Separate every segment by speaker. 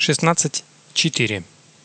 Speaker 1: 16.4.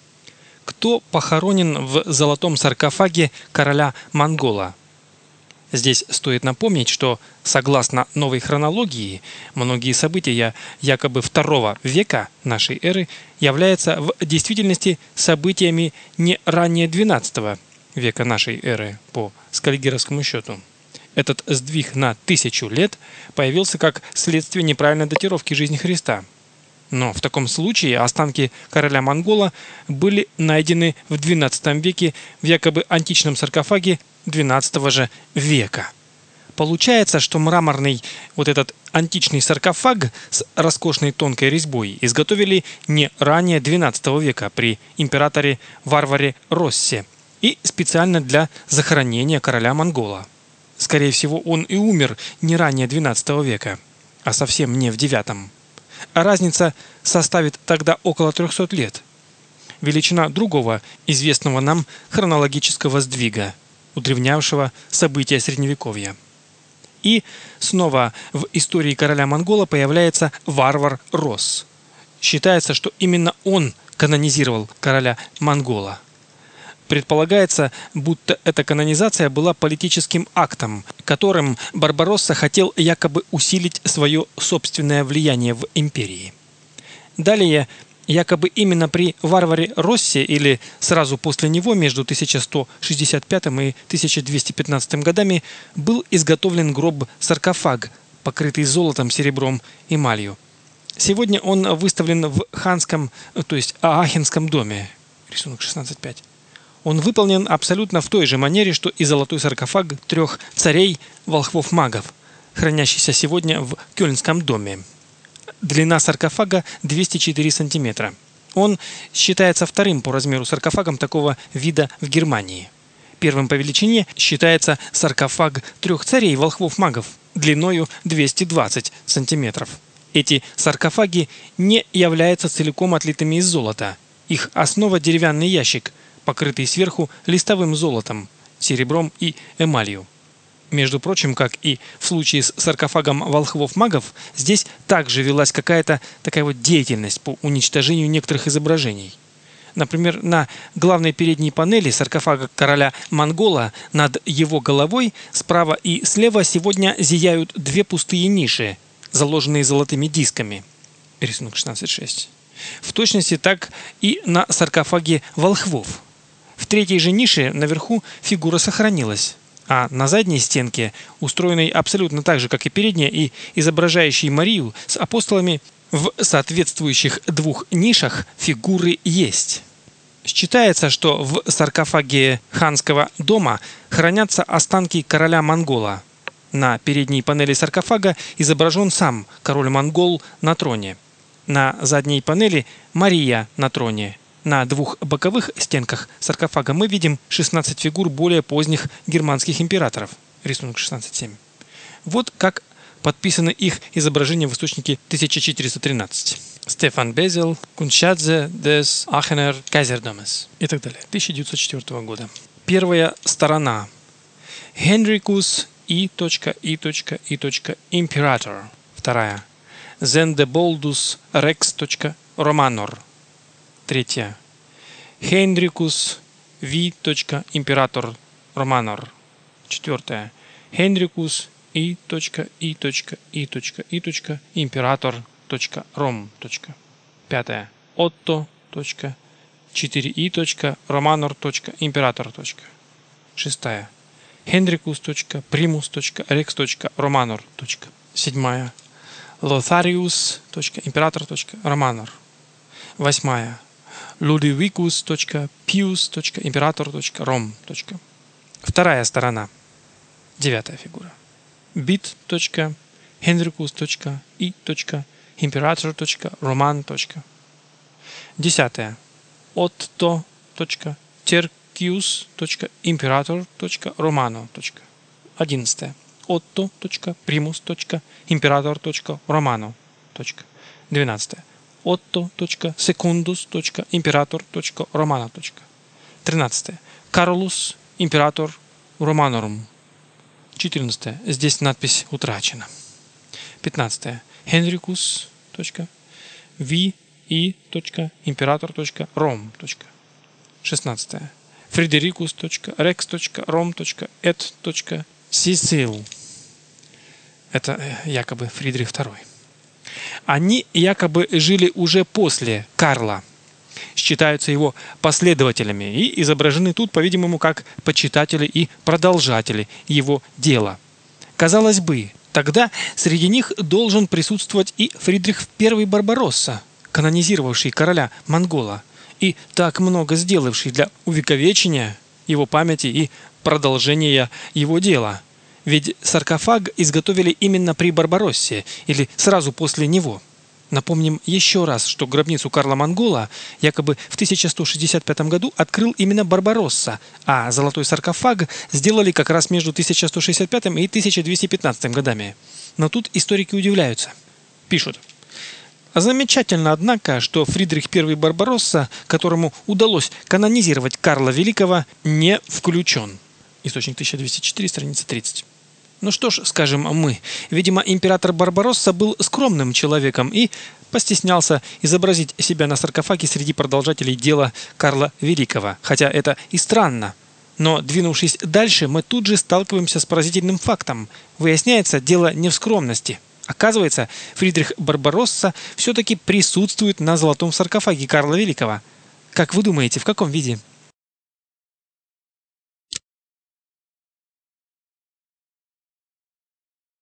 Speaker 1: Кто похоронен в золотом саркофаге короля Монгола? Здесь стоит напомнить, что, согласно новой хронологии, многие события якобы II века нашей эры являются в действительности событиями не ранее XII века нашей эры по скальгеровскому счету. Этот сдвиг на 1000 лет появился как следствие неправильной датировки жизни Христа. Но в таком случае останки короля Монгола были найдены в XII веке в якобы античном саркофаге XII же века. Получается, что мраморный этот античный саркофаг с роскошной тонкой резьбой изготовили не ранее XII века при императоре Варваре Россе и специально для захоронения короля Монгола. Скорее всего, он и умер не ранее XII века, а совсем не в IX. А разница составит тогда около 300 лет. Величина другого известного нам хронологического сдвига, удревнявшего события Средневековья. И снова в истории короля Монгола появляется Варвар Росс. Считается, что именно он канонизировал короля Монгола. Предполагается, будто эта канонизация была политическим актом, которым Барбаросса хотел якобы усилить свое собственное влияние в империи. Далее, якобы именно при Варваре Россе или сразу после него между 1165 и 1215 годами был изготовлен гроб-саркофаг, покрытый золотом, серебром, эмалью. Сегодня он выставлен в ханском, то есть Аахенском доме. Рисунок 16.5. Он выполнен абсолютно в той же манере, что и золотой саркофаг 3 царей волхвов-магов, хранящийся сегодня в Кёльнском доме. Длина саркофага 204 см. Он считается вторым по размеру саркофагом такого вида в Германии. Первым по величине считается саркофаг 3 царей волхвов-магов длиною 220 см. Эти саркофаги не являются целиком отлитыми из золота. Их основа – деревянный ящик, покрытый сверху листовым золотом, серебром и эмалью. Между прочим, как и в случае с саркофагом волхвов-магов, здесь также велась какая-то такая деятельность по уничтожению некоторых изображений. Например, на главной передней панели саркофага короля Монгола над его головой справа и слева сегодня зияют 2 пустые ниши, заложенные золотыми дисками. Рисунок 16.6. В точности так и на саркофаге волхвов. В 3-й же нише наверху фигура сохранилась, а на задней стенке, устроенной абсолютно так же, как и передняя, и изображающей Марию с апостолами, в соответствующих 2 нишах фигуры есть. Считается, что в саркофаге ханского дома хранятся останки короля Монгола. На передней панели саркофага изображен сам король-монгол на троне. На задней панели Мария на троне. На 2 боковых стенках саркофага мы видим 16 фигур более поздних германских императоров. Рисунок 16.7. Вот как подписаны их изображения в источнике 1413. Стефан Безел, Куншадзе des Aachener Kaiserdомес и так далее. 1904 года. Первая сторона. Henricus I. Imperator. Вторая. Zendeboldus Rex. Romanor. Третья. Henricus V. Imperator Romanor. Четвертая. Henricus I. Imperator Rom. Пятая. Otto. 4i. Romanor. Imperator. Шестая. Henricus. Primus. Rex. Romanor. Седьмая. Lotharius. Imperator. Romanor. Восьмая. Ludovicus. Pius. Imperator. Rom. Вторая сторона. 9-я фигура. Bit. Henricus. I. Imperator. Roman. 10-я. Otto. Tercius. Imperator. Romano. 11-я. Otto. Primus. Imperator. Romano. 12-я. Otto. Secundus. Imperator. Romano. 13-я. Carolus. Imperator Romanorum. 14-я. Здесь надпись утрачена. 15-я. Henricus. V. и.император.ром. 16. Фредерикус.рекс.ром.эт.сисил. Это якобы Фридрих II. Они якобы жили уже после Карла, считаются его последователями и изображены тут, по-видимому, как почитатели и продолжатели его дела. Казалось бы, тогда среди них должен присутствовать и Фридрих I Барбаросса, канонизировавший короля Монгола и так много сделавший для увековечения его памяти и продолжения его дела. Ведь саркофаг изготовили именно при Барбароссе или сразу после него. Напомним еще раз, что гробницу Карла Монгола якобы в 1165 году открыл именно Барбаросса, а золотой саркофаг сделали как раз между 1165 и 1215 годами. Но тут историки удивляются. Пишут. Замечательно, однако, что Фридрих I Барбаросса, которому удалось канонизировать Карла Великого, не включен. Источник 1204, страница 30. Ну что ж, скажем мы, видимо, император Барбаросса был скромным человеком и постеснялся изобразить себя на саркофаге среди продолжателей дела Карла Великого, хотя это и странно. Но, двинувшись дальше, мы тут же сталкиваемся с поразительным фактом. Выясняется, дело не в скромности. Оказывается, Фридрих Барбаросса все-таки присутствует на золотом саркофаге Карла Великого. Как вы думаете, в каком виде?